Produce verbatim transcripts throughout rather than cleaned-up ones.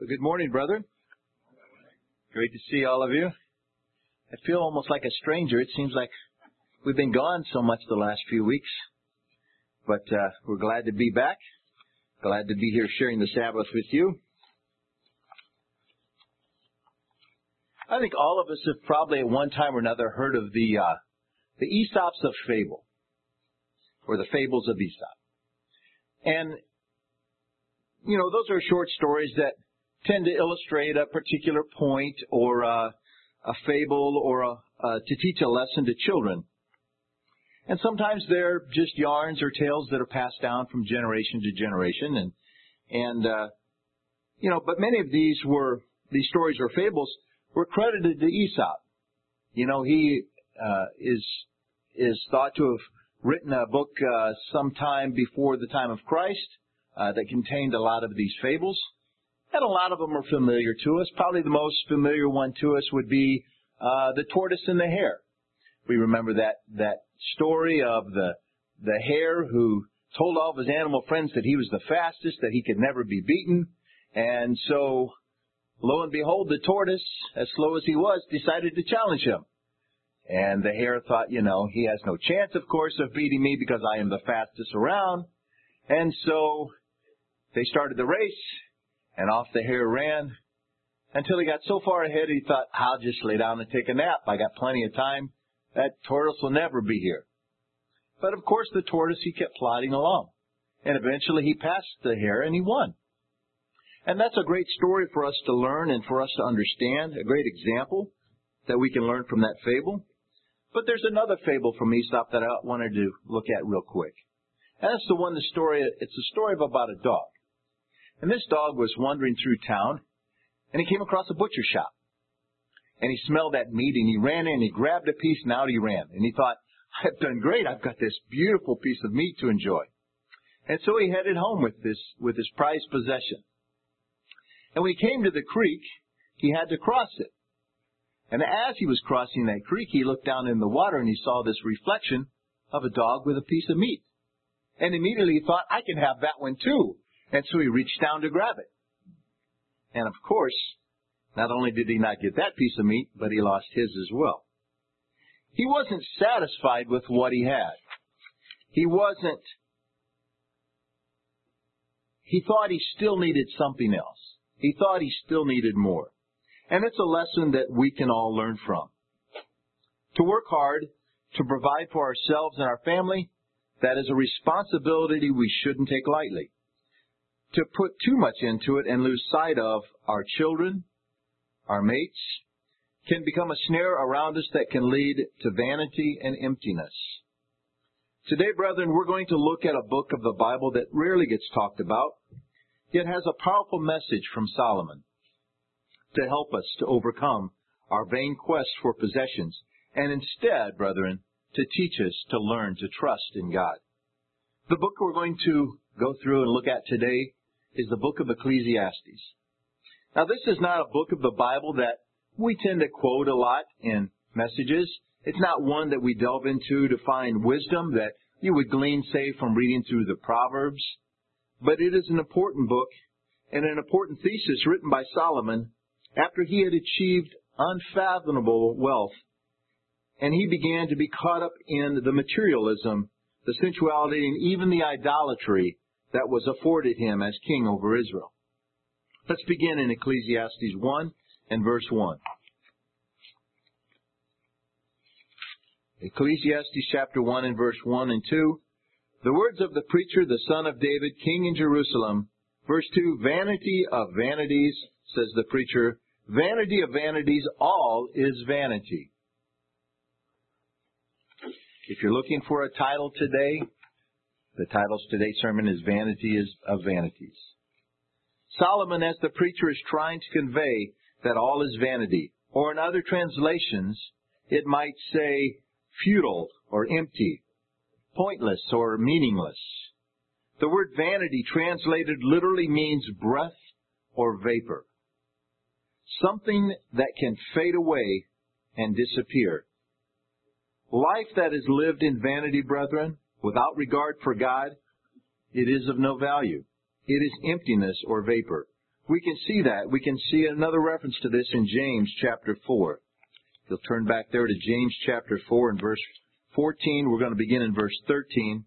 Well, good morning, brethren. Great to see all of you. I feel almost like a stranger. It seems like we've been gone so much the last few weeks. But uh, we're glad to be back. Glad to be here sharing the Sabbath with you. I think all of us have probably at one time or another heard of the uh, the Aesop's of Fable, or the Fables of Aesop. And, you know, those are short stories that tend to illustrate a particular point or uh, a fable or a, uh, to teach a lesson to children. And sometimes they're just yarns or tales that are passed down from generation to generation. And, and uh, you know, but many of these were, these stories or fables were credited to Aesop. You know, he uh, is is thought to have written a book uh, sometime before the time of Christ uh, that contained a lot of these fables. And a lot of them are familiar to us. Probably the most familiar one to us would be uh, the tortoise and the hare. We remember that that story of the the hare who told all of his animal friends that he was the fastest, that he could never be beaten. And so, lo and behold, the tortoise, as slow as he was, decided to challenge him. And the hare thought, you know, he has no chance, of course, of beating me because I am the fastest around. And so they started the race. And off the hare ran until he got so far ahead he thought, I'll just lay down and take a nap. I got plenty of time. That tortoise will never be here. But of course the tortoise, he kept plodding along. And eventually he passed the hare and he won. And that's a great story for us to learn and for us to understand, a great example that we can learn from that fable. But there's another fable from Aesop that I wanted to look at real quick. And that's the one, the story, it's a story of about a dog. And this dog was wandering through town, and he came across a butcher shop. And he smelled that meat, and he ran in, he grabbed a piece, and out he ran. And he thought, I've done great, I've got this beautiful piece of meat to enjoy. And so he headed home with this, with his prized possession. And when he came to the creek, he had to cross it. And as he was crossing that creek, he looked down in the water, and he saw this reflection of a dog with a piece of meat. And immediately he thought, I can have that one too. And so he reached down to grab it. And of course, not only did he not get that piece of meat, but he lost his as well. He wasn't satisfied with what he had. He wasn't, he thought he still needed something else. He thought he still needed more. And it's a lesson that we can all learn from. To work hard, to provide for ourselves and our family, that is a responsibility we shouldn't take lightly. To put too much into it and lose sight of our children, our mates, can become a snare around us that can lead to vanity and emptiness. Today, brethren, we're going to look at a book of the Bible that rarely gets talked about, yet has a powerful message from Solomon to help us to overcome our vain quest for possessions, and instead, brethren, to teach us to learn to trust in God. The book we're going to go through and look at today is the book of Ecclesiastes. Now, this is not a book of the Bible that we tend to quote a lot in messages. It's not one that we delve into to find wisdom that you would glean, say, from reading through the Proverbs. But it is an important book and an important thesis written by Solomon after he had achieved unfathomable wealth. And he began to be caught up in the materialism, the sensuality, and even the idolatry that was afforded him as king over Israel. Let's begin in Ecclesiastes one and verse one. Ecclesiastes chapter one and verse one and two. The words of the preacher, the son of David, king in Jerusalem. Verse two, vanity of vanities, says the preacher. Vanity of vanities, all is vanity. If you're looking for a title today, the title of today's sermon is Vanity of Vanities. Solomon, as the preacher, is trying to convey that all is vanity. Or in other translations, it might say futile or empty, pointless or meaningless. The word vanity translated literally means breath or vapor. Something that can fade away and disappear. Life that is lived in vanity, brethren, without regard for God, it is of no value. It is emptiness or vapor. We can see that. We can see another reference to this in James chapter four. If you'll turn back there to James chapter four and verse fourteen. We're going to begin in verse thirteen.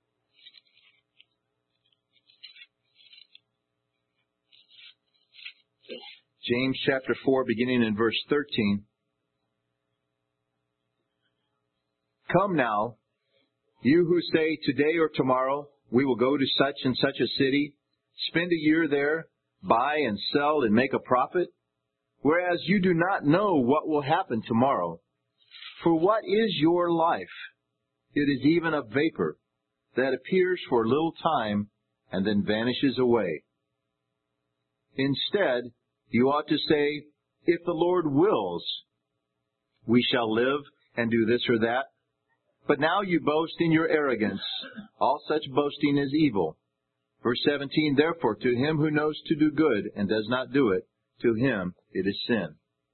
James chapter four, beginning in verse thirteen. Come now, you who say, today or tomorrow we will go to such and such a city, spend a year there, buy and sell and make a profit, whereas you do not know what will happen tomorrow. For what is your life? It is even a vapor that appears for a little time and then vanishes away. Instead, you ought to say, if the Lord wills, we shall live and do this or that. But now you boast in your arrogance. All such boasting is evil. Verse seventeen, therefore, to him who knows to do good and does not do it, to him it is sin.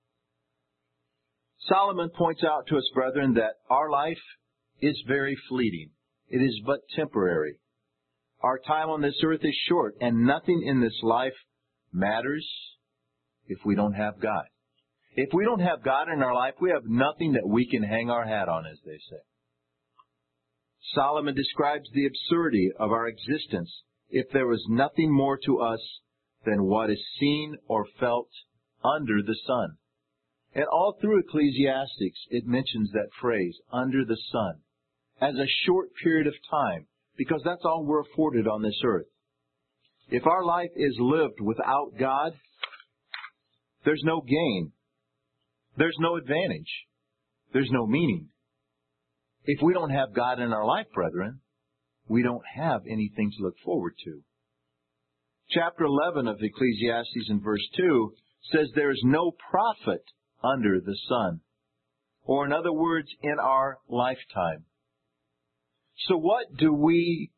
Solomon points out to us, brethren, that our life is very fleeting. It is but temporary. Our time on this earth is short, and nothing in this life matters if we don't have God. If we don't have God in our life, we have nothing that we can hang our hat on, as they say. Solomon describes the absurdity of our existence if there was nothing more to us than what is seen or felt under the sun. And all through Ecclesiastes, it mentions that phrase, under the sun, as a short period of time, because that's all we're afforded on this earth. If our life is lived without God, there's no gain. There's no advantage. There's no meaning. If we don't have God in our life, brethren, we don't have anything to look forward to. Chapter eleven of Ecclesiastes in verse two says there is no profit under the sun, or in other words, in our lifetime. So what do we,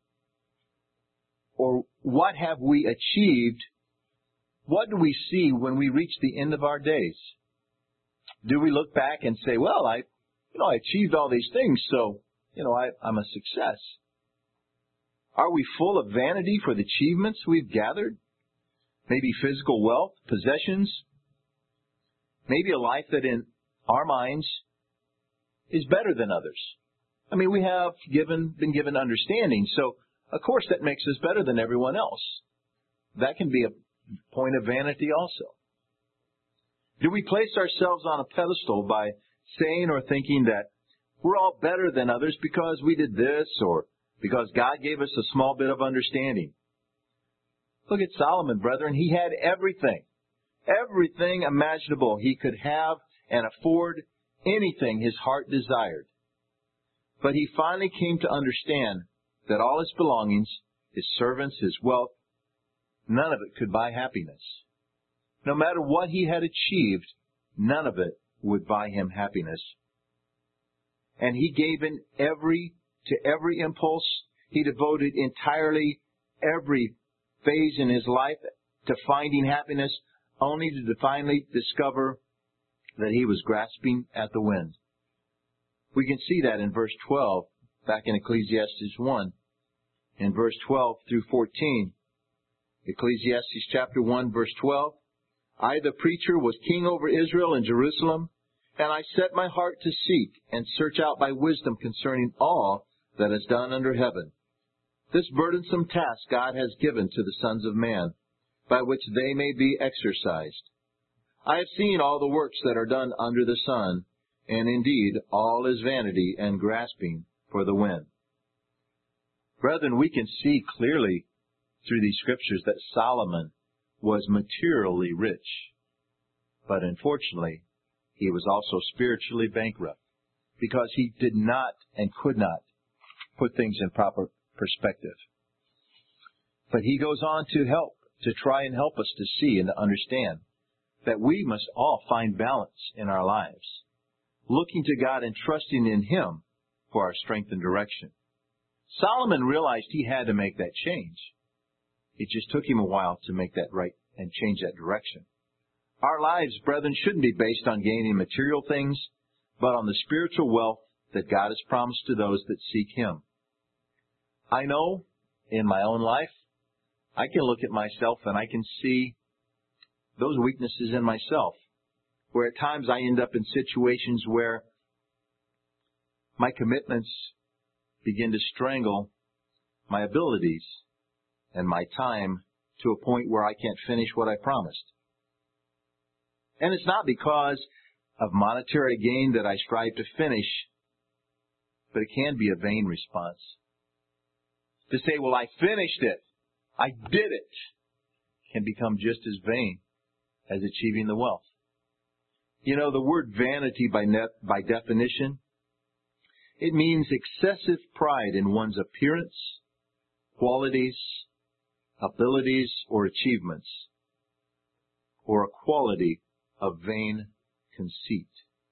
or what have we achieved? What do we see when we reach the end of our days? Do we look back and say, well, I, you know, I achieved all these things, so, you know, I, I'm a success? Are we full of vanity for the achievements we've gathered? Maybe physical wealth, possessions? Maybe a life that in our minds is better than others. I mean, we have given, been given understanding, so of course that makes us better than everyone else. That can be a point of vanity also. Do we place ourselves on a pedestal by saying or thinking that we're all better than others because we did this or because God gave us a small bit of understanding? Look at Solomon, brethren. He had everything. Everything imaginable he could have and afford, anything his heart desired. But he finally came to understand that all his belongings, his servants, his wealth, none of it could buy happiness. No matter what he had achieved, none of it would buy him happiness. And he gave in every, to every impulse. He devoted entirely every phase in his life to finding happiness, only to finally discover that he was grasping at the wind. We can see that in verse twelve, back in Ecclesiastes one. In verse twelve through fourteen, Ecclesiastes chapter one, verse twelve, I, the preacher, was king over Israel and Jerusalem, and I set my heart to seek and search out by wisdom concerning all that is done under heaven. This burdensome task God has given to the sons of man, by which they may be exercised. I have seen all the works that are done under the sun, and indeed all is vanity and grasping for the wind. Brethren, we can see clearly through these scriptures that Solomon was materially rich. But unfortunately, he was also spiritually bankrupt because he did not and could not put things in proper perspective. But he goes on to help, to try and help us to see and to understand that we must all find balance in our lives, looking to God and trusting in Him for our strength and direction. Solomon realized he had to make that change. It just took him a while to make that right and change that direction. Our lives, brethren, shouldn't be based on gaining material things, but on the spiritual wealth that God has promised to those that seek Him. I know in my own life, I can look at myself and I can see those weaknesses in myself, where at times I end up in situations where my commitments begin to strangle my abilities and my time to a point where I can't finish what I promised. And it's not because of monetary gain that I strive to finish, but it can be a vain response. To say, well, I finished it, I did it, can become just as vain as achieving the wealth. You know, the word vanity by net, by definition, it means excessive pride in one's appearance, qualities, abilities, or achievements, or a quality of vain conceit.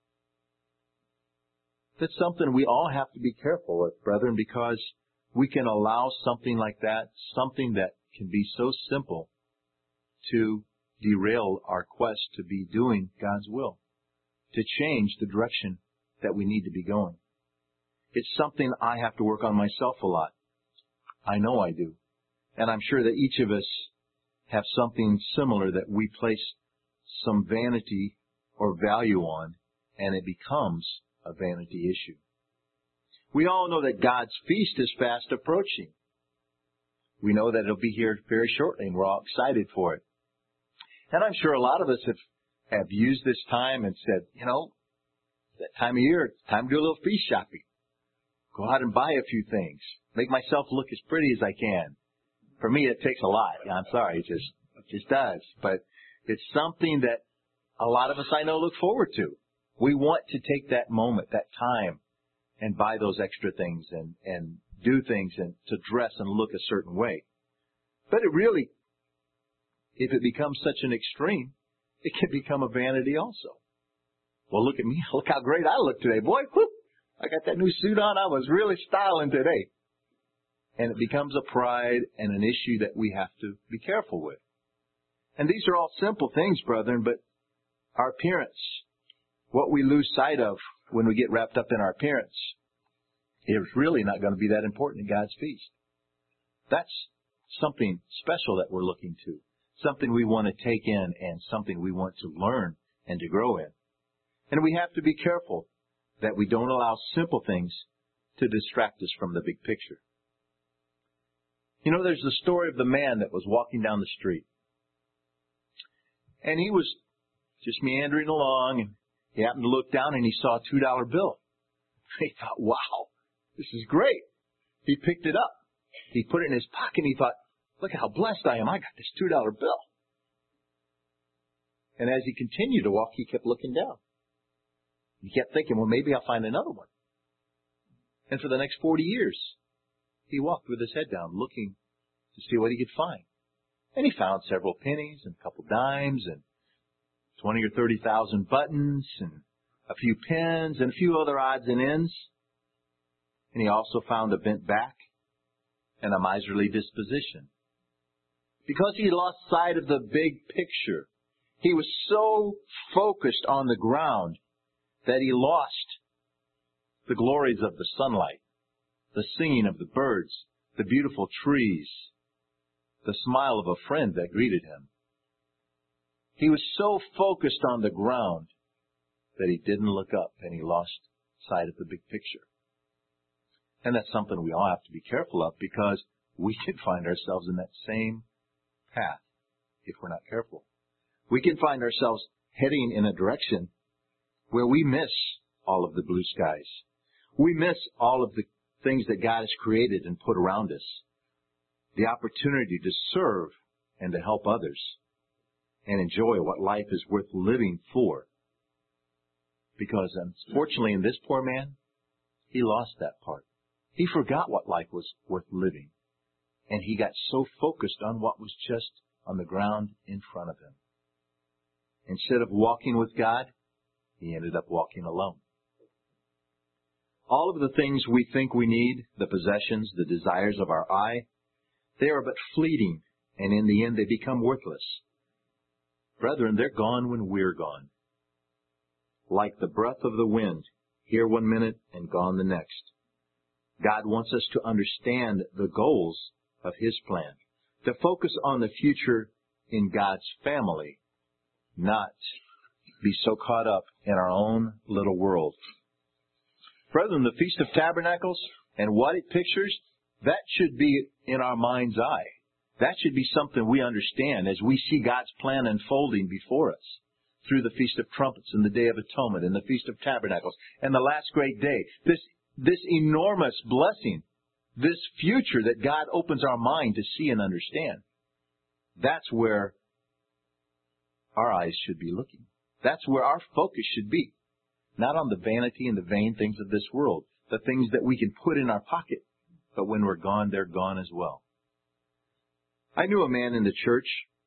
That's something we all have to be careful with, brethren, because we can allow something like that, something that can be so simple, to derail our quest to be doing God's will, to change the direction that we need to be going. It's something I have to work on myself a lot. I know I do. And I'm sure that each of us have something similar that we place some vanity or value on, and it becomes a vanity issue. We all know that God's feast is fast approaching. We know that it'll be here very shortly, and we're all excited for it. And I'm sure a lot of us have, have used this time and said, you know, that time of year, it's time to do a little feast shopping. Go out and buy a few things. Make myself look as pretty as I can. For me, it takes a lot. I'm sorry, it just, it just does. But it's something that a lot of us I know look forward to. We want to take that moment, that time, and buy those extra things and, and do things and to dress and look a certain way. But it really, if it becomes such an extreme, it can become a vanity also. Well, look at me. Look how great I look today. Boy, whoop, I got that new suit on. I was really styling today. And it becomes a pride and an issue that we have to be careful with. And these are all simple things, brethren, but our appearance, what we lose sight of when we get wrapped up in our appearance, is really not going to be that important in God's feast. That's something special that we're looking to, something we want to take in and something we want to learn and to grow in. And we have to be careful that we don't allow simple things to distract us from the big picture. You know, there's the story of the man that was walking down the street. And he was just meandering along, and he happened to look down and he saw a two dollar bill. He thought, wow, this is great. He picked it up. He put it in his pocket and he thought, look at how blessed I am. I got this two dollar bill. And as he continued to walk, he kept looking down. He kept thinking, well, maybe I'll find another one. And for the next forty years, he walked with his head down, looking to see what he could find. And he found several pennies and a couple dimes and twenty or thirty thousand buttons and a few pins and a few other odds and ends. And he also found a bent back and a miserly disposition. Because he lost sight of the big picture, he was so focused on the ground that he lost the glories of the sunlight, the singing of the birds, the beautiful trees, the smile of a friend that greeted him. He was so focused on the ground that he didn't look up and he lost sight of the big picture. And that's something we all have to be careful of because we can find ourselves in that same path if we're not careful. We can find ourselves heading in a direction where we miss all of the blue skies. We miss all of the things that God has created and put around us. The opportunity to serve and to help others and enjoy what life is worth living for. Because unfortunately in this poor man, he lost that part. He forgot what life was worth living. And he got so focused on what was just on the ground in front of him. Instead of walking with God, he ended up walking alone. All of the things we think we need, the possessions, the desires of our eye, they are but fleeting, and in the end they become worthless. Brethren, they're gone when we're gone. Like the breath of the wind, here one minute and gone the next. God wants us to understand the goals of His plan, to focus on the future in God's family, not be so caught up in our own little world. Brethren, the Feast of Tabernacles and what it pictures, that should be in our mind's eye. That should be something we understand as we see God's plan unfolding before us through the Feast of Trumpets and the Day of Atonement and the Feast of Tabernacles and the last great day. This, this enormous blessing, this future that God opens our mind to see and understand. That's where our eyes should be looking. That's where our focus should be. Not on the vanity and the vain things of this world, the things that we can put in our pocket, but when we're gone, they're gone as well. I knew a man in the church,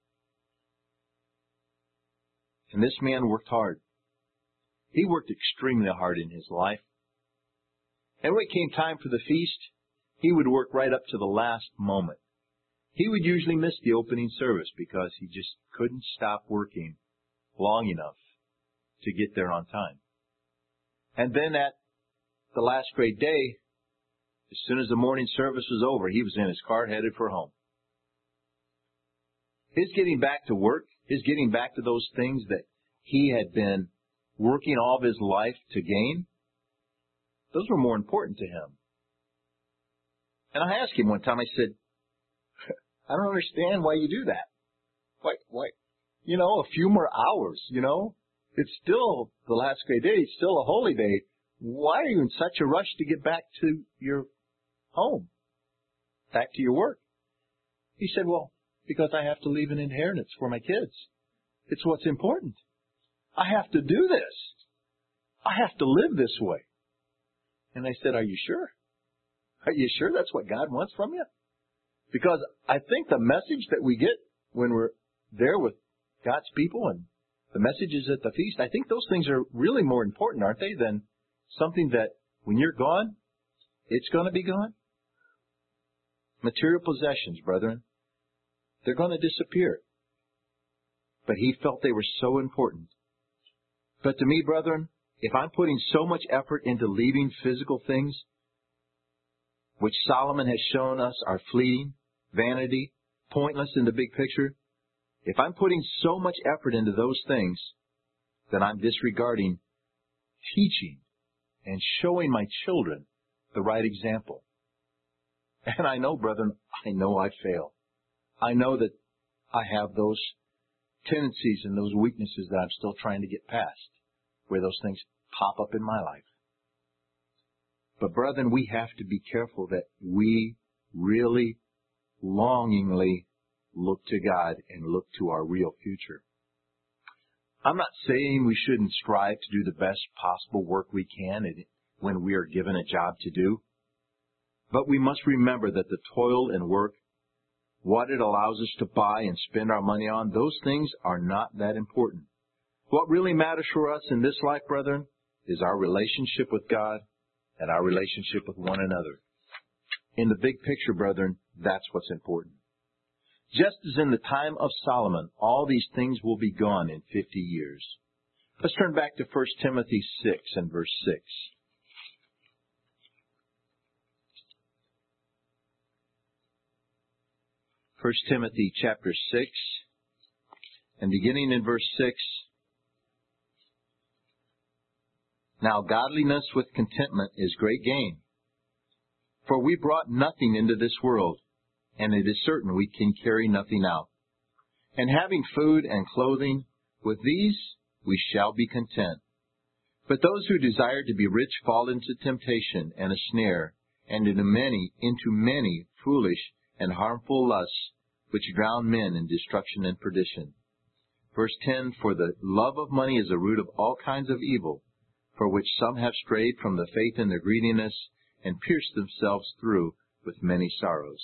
and this man worked hard. He worked extremely hard in his life. And when it came time for the feast, he would work right up to the last moment. He would usually miss the opening service because he just couldn't stop working long enough to get there on time. And then at the last great day, as soon as the morning service was over, he was in his car headed for home. His getting back to work, his getting back to those things that he had been working all of his life to gain, those were more important to him. And I asked him one time, I said, I don't understand why you do that. Why, why, you know, a few more hours, you know? It's still the last great day. It's still a holy day. Why are you in such a rush to get back to your home, back to your work? He said, well, because I have to leave an inheritance for my kids. It's what's important. I have to do this. I have to live this way. And I said, are you sure? Are you sure that's what God wants from you? Because I think the message that we get when we're there with God's people and the messages at the feast, I think those things are really more important, aren't they, than something that when you're gone, it's going to be gone? Material possessions, brethren, they're going to disappear. But he felt they were so important. But to me, brethren, if I'm putting so much effort into leaving physical things, which Solomon has shown us are fleeting, vanity, pointless in the big picture, if I'm putting so much effort into those things, then I'm disregarding teaching and showing my children the right example. And I know, brethren, I know I fail. I know that I have those tendencies and those weaknesses that I'm still trying to get past, where those things pop up in my life. But brethren, we have to be careful that we really longingly look to God and look to our real future. I'm not saying we shouldn't strive to do the best possible work we can when we are given a job to do. But we must remember that the toil and work, what it allows us to buy and spend our money on, those things are not that important. What really matters for us in this life, brethren, is our relationship with God and our relationship with one another. In the big picture, brethren, that's what's important. Just as in the time of Solomon, all these things will be gone in fifty years. Let's turn back to First Timothy six and verse six. First Timothy chapter six, and beginning in verse six. Now godliness with contentment is great gain. For we brought nothing into this world, and it is certain we can carry nothing out. And having food and clothing, with these we shall be content. But those who desire to be rich fall into temptation and a snare, and into many, into many foolish and harmful lusts, which drown men in destruction and perdition. Verse ten, for the love of money is the root of all kinds of evil, for which some have strayed from the faith in their greediness, and pierced themselves through with many sorrows.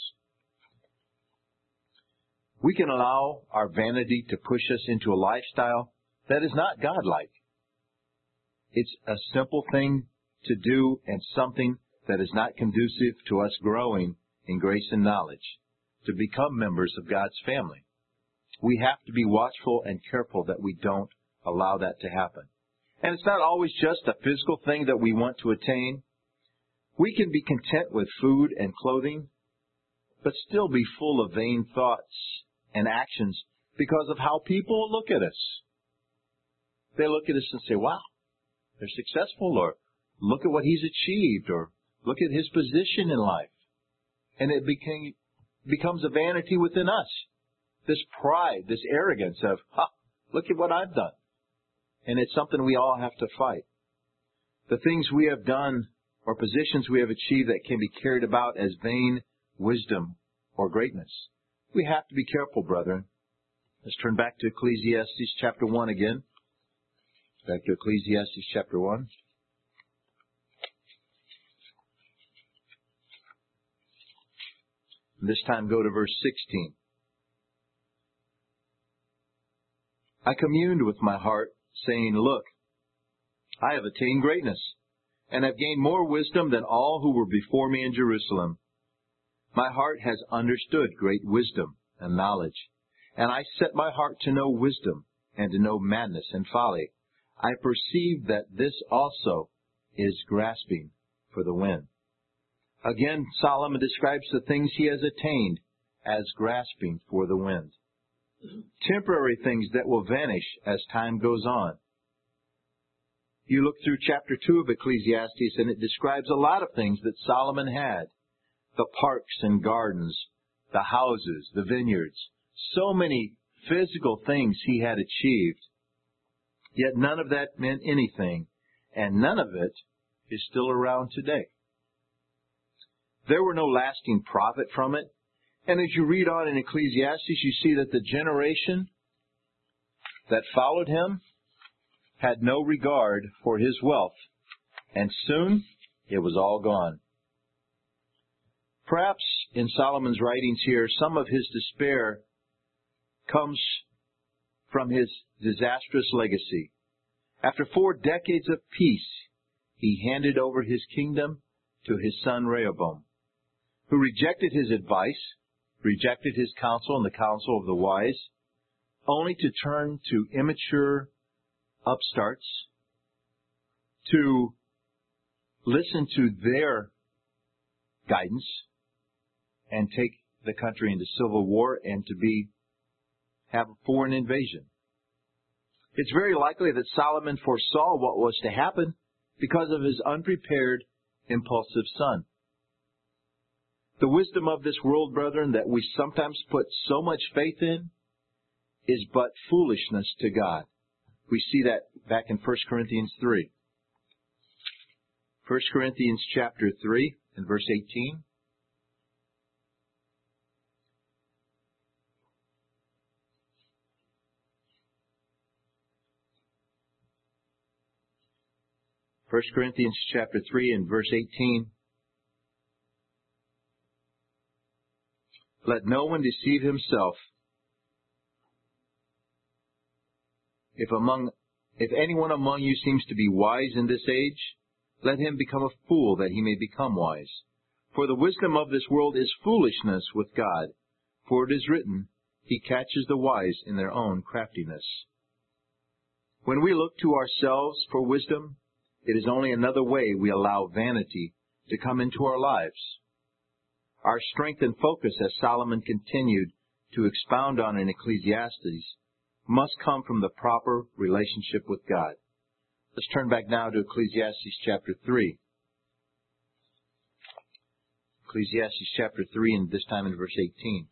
We can allow our vanity to push us into a lifestyle that is not godlike. It's a simple thing to do and something that is not conducive to us growing in grace and knowledge, to become members of God's family. We have to be watchful and careful that we don't allow that to happen. And it's not always just a physical thing that we want to attain. We can be content with food and clothing, but still be full of vain thoughts and actions because of how people look at us. They look at us and say, wow, they're successful, or look at what he's achieved, or look at his position in life. And it became, becomes a vanity within us. This pride, this arrogance of, ha, look at what I've done. And it's something we all have to fight. The things we have done or positions we have achieved that can be carried about as vain wisdom or greatness. We have to be careful, brethren. Let's turn back to Ecclesiastes chapter one again. Back to Ecclesiastes chapter one. And this time go to verse sixteen. I communed with my heart, saying, look, I have attained greatness, and have gained more wisdom than all who were before me in Jerusalem. My heart has understood great wisdom and knowledge, and I set my heart to know wisdom and to know madness and folly. I perceive that this also is grasping for the wind. Again, Solomon describes the things he has attained as grasping for the wind. Temporary things that will vanish as time goes on. You look through chapter two of Ecclesiastes and it describes a lot of things that Solomon had. The parks and gardens, the houses, the vineyards, so many physical things he had achieved. Yet none of that meant anything, and none of it is still around today. There were no lasting profit from it. And as you read on in Ecclesiastes, you see that the generation that followed him had no regard for his wealth, and soon it was all gone. Perhaps in Solomon's writings here, some of his despair comes from his disastrous legacy. After four decades of peace, he handed over his kingdom to his son Rehoboam, who rejected his advice, rejected his counsel and the counsel of the wise, only to turn to immature upstarts, to listen to their guidance and take the country into civil war and to be have a foreign invasion. It's very likely that Solomon foresaw what was to happen because of his unprepared, impulsive son. The wisdom of this world, brethren, that we sometimes put so much faith in is but foolishness to God. We see that back in First Corinthians three. First Corinthians chapter three and verse eighteen. First Corinthians chapter three and verse eighteen. Let no one deceive himself. If among, if anyone among you seems to be wise in this age, let him become a fool that he may become wise. For the wisdom of this world is foolishness with God. For it is written, He catches the wise in their own craftiness. When we look to ourselves for wisdom, it is only another way we allow vanity to come into our lives. Our strength and focus, as Solomon continued to expound on in Ecclesiastes, must come from the proper relationship with God. Let's turn back now to Ecclesiastes chapter three. Ecclesiastes chapter three, and this time in verse eighteen.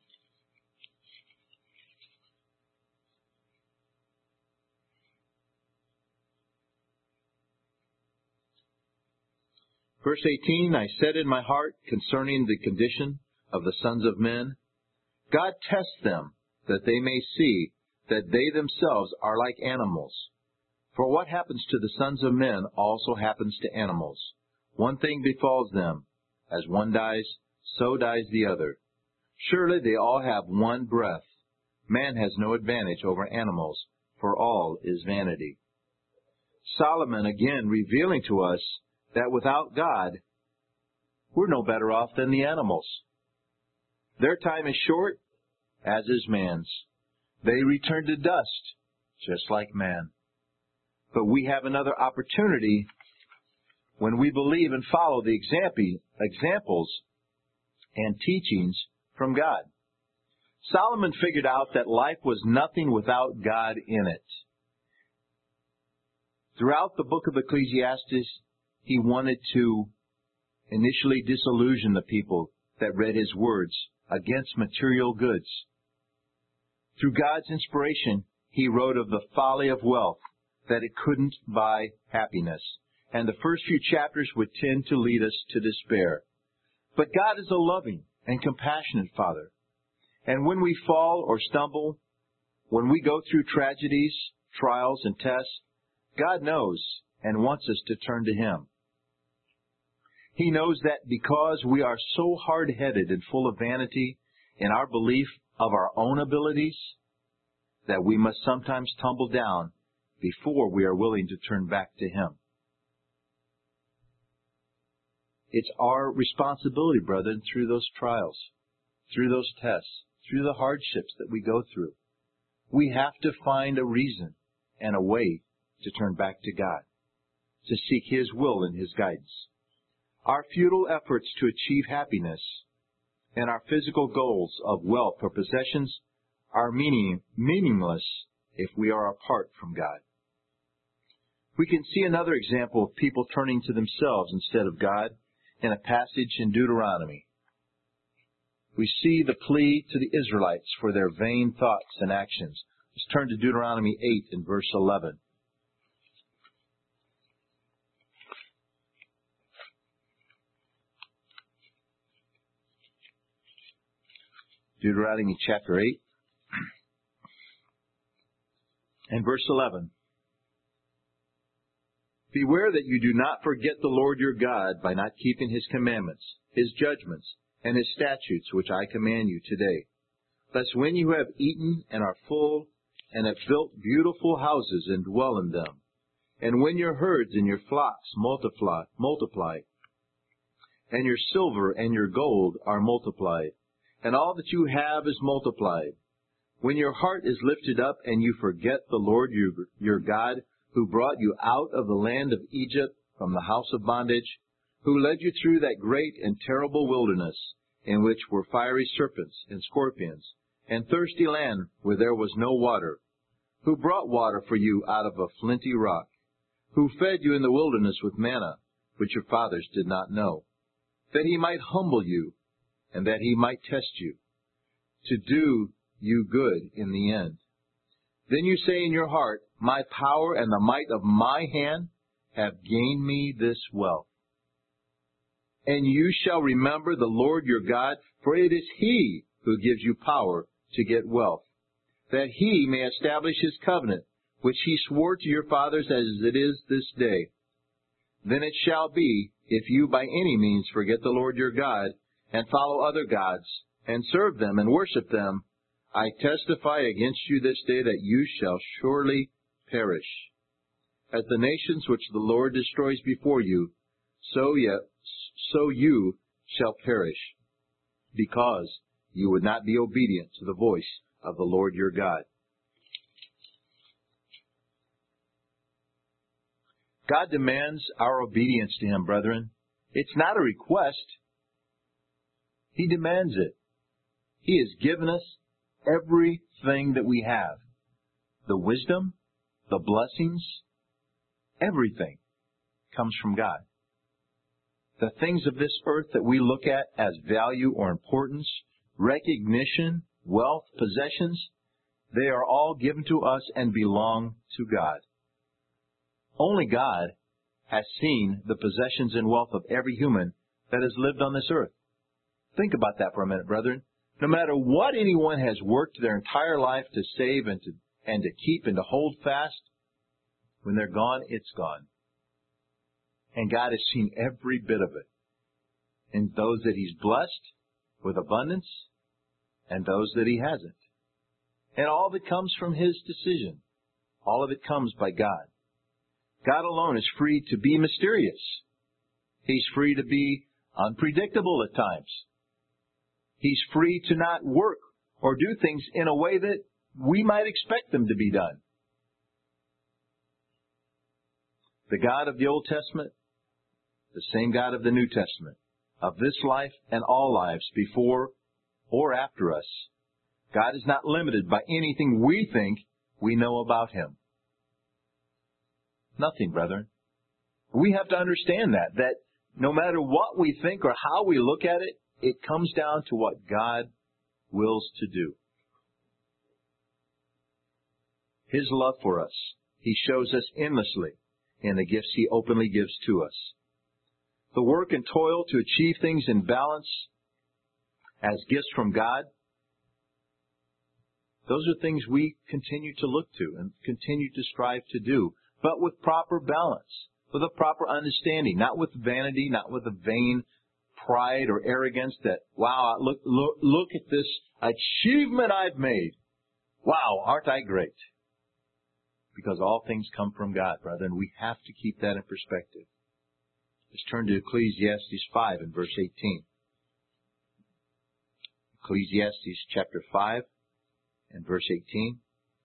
Verse eighteen, I said in my heart concerning the condition of the sons of men, God tests them, that they may see that they themselves are like animals. For what happens to the sons of men also happens to animals. One thing befalls them. As one dies, so dies the other. Surely they all have one breath. Man has no advantage over animals, for all is vanity. Solomon again revealing to us that without God, we're no better off than the animals. Their time is short, as is man's. They return to dust, just like man. But we have another opportunity when we believe and follow the examples and teachings from God. Solomon figured out that life was nothing without God in it. Throughout the book of Ecclesiastes, he wanted to initially disillusion the people that read his words against material goods. Through God's inspiration, he wrote of the folly of wealth, that it couldn't buy happiness. And the first few chapters would tend to lead us to despair. But God is a loving and compassionate Father. And when we fall or stumble, when we go through tragedies, trials, and tests, God knows and wants us to turn to Him. He knows that because we are so hard-headed and full of vanity in our belief of our own abilities, that we must sometimes tumble down before we are willing to turn back to Him. It's our responsibility, brethren, through those trials, through those tests, through the hardships that we go through. We have to find a reason and a way to turn back to God, to seek His will and His guidance. Our futile efforts to achieve happiness and our physical goals of wealth or possessions are meaning, meaningless if we are apart from God. We can see another example of people turning to themselves instead of God in a passage in Deuteronomy. We see the plea to the Israelites for their vain thoughts and actions. Let's turn to Deuteronomy eight and verse eleven. Deuteronomy chapter eight and verse eleven. Beware that you do not forget the Lord your God by not keeping His commandments, His judgments, and His statutes which I command you today. Lest when you have eaten and are full, and have built beautiful houses and dwell in them, and when your herds and your flocks multiply, multiply, and your silver and your gold are multiplied, and all that you have is multiplied, when your heart is lifted up and you forget the Lord your, your God, who brought you out of the land of Egypt from the house of bondage, who led you through that great and terrible wilderness, in which were fiery serpents and scorpions, and thirsty land where there was no water, who brought water for you out of a flinty rock, who fed you in the wilderness with manna, which your fathers did not know, that He might humble you, and that He might test you, to do you good in the end. Then you say in your heart, my power and the might of my hand have gained me this wealth. And you shall remember the Lord your God, for it is He who gives you power to get wealth, that He may establish His covenant, which He swore to your fathers as it is this day. Then it shall be, if you by any means forget the Lord your God, and follow other gods, and serve them and worship them, I testify against you this day that you shall surely perish. As the nations which the Lord destroys before you, so yet, so you shall perish, because you would not be obedient to the voice of the Lord your God. God demands our obedience to Him, brethren. It's not a request. He demands it. He has given us everything that we have. The wisdom, the blessings, everything comes from God. The things of this earth that we look at as value or importance, recognition, wealth, possessions, they are all given to us and belong to God. Only God has seen the possessions and wealth of every human that has lived on this earth. Think about that for a minute, brethren. No matter what anyone has worked their entire life to save and to, and to keep and to hold fast, when they're gone, it's gone. And God has seen every bit of it. And those that He's blessed with abundance, and those that He hasn't. And all of it comes from His decision. All of it comes by God. God alone is free to be mysterious. He's free to be unpredictable at times. He's free to not work or do things in a way that we might expect them to be done. The God of the Old Testament, the same God of the New Testament, of this life and all lives before or after us. God is not limited by anything we think we know about Him. Nothing, brethren. We have to understand that, that no matter what we think or how we look at it, it comes down to what God wills to do. His love for us, He shows us endlessly in the gifts He openly gives to us. The work and toil to achieve things in balance as gifts from God, those are things we continue to look to and continue to strive to do, but with proper balance, with a proper understanding, not with vanity, not with a vain pride or arrogance that, wow, look, look, look at this achievement I've made. Wow, aren't I great? Because all things come from God, brethren. We have to keep that in perspective. Let's turn to Ecclesiastes five and verse eighteen. Ecclesiastes chapter five and verse eighteen.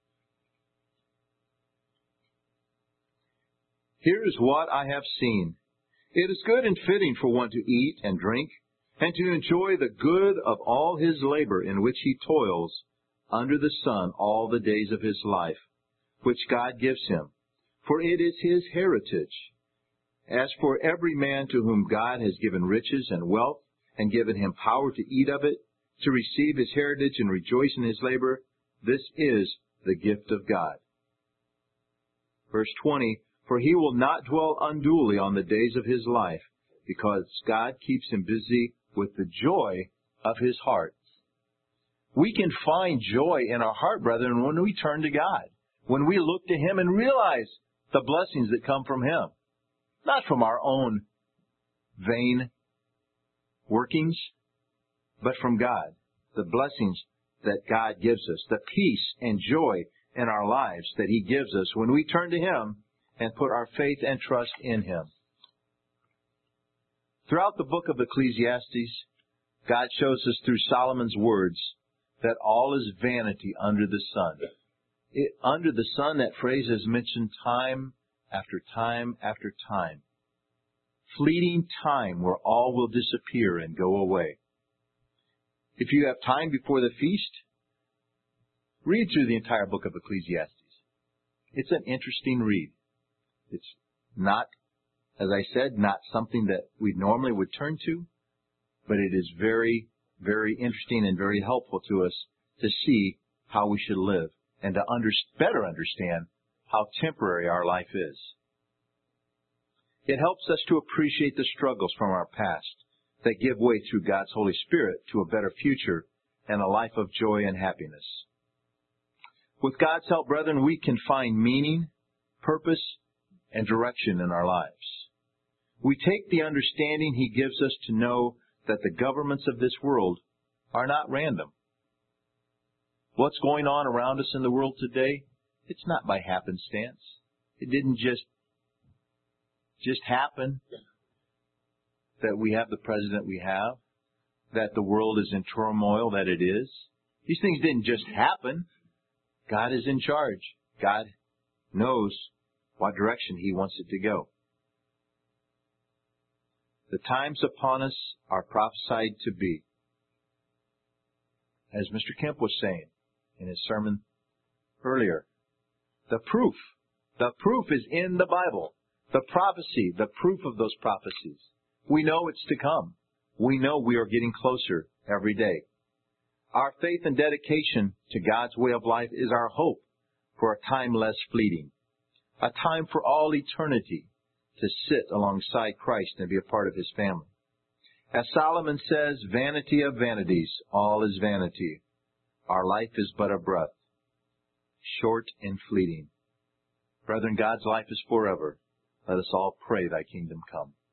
Here is what I have seen. It is good and fitting for one to eat and drink, and to enjoy the good of all his labor in which he toils under the sun all the days of his life, which God gives him, for it is his heritage. As for every man to whom God has given riches and wealth, and given him power to eat of it, to receive his heritage and rejoice in his labor, this is the gift of God. Verse twenty, for he will not dwell unduly on the days of his life, because God keeps him busy with the joy of his heart. We can find joy in our heart, brethren, when we turn to God, when we look to Him and realize the blessings that come from Him, not from our own vain workings, but from God, the blessings that God gives us, the peace and joy in our lives that He gives us when we turn to Him and put our faith and trust in Him. Throughout the book of Ecclesiastes, God shows us through Solomon's words that all is vanity under the sun. It, under the sun, that phrase is mentioned time after time after time. Fleeting time where all will disappear and go away. If you have time before the feast, read through the entire book of Ecclesiastes. It's an interesting read. It's not, as I said, not something that we normally would turn to, but it is very, very interesting and very helpful to us to see how we should live and to under, better understand how temporary our life is. It helps us to appreciate the struggles from our past that give way through God's Holy Spirit to a better future and a life of joy and happiness. With God's help, brethren, we can find meaning, purpose, and direction in our lives. We take the understanding He gives us to know that the governments of this world are not random. What's going on around us in the world today, it's not by happenstance. It didn't just, just happen that we have the president we have, that the world is in turmoil that it is. These things didn't just happen. God is in charge. God knows what direction He wants it to go. The times upon us are prophesied to be. As Mister Kemp was saying in his sermon earlier, the proof, the proof is in the Bible. The prophecy, the proof of those prophecies. We know it's to come. We know we are getting closer every day. Our faith and dedication to God's way of life is our hope for a time less fleeting, a time for all eternity to sit alongside Christ and be a part of His family. As Solomon says, vanity of vanities, all is vanity. Our life is but a breath, short and fleeting. Brethren, God's life is forever. Let us all pray Thy kingdom come.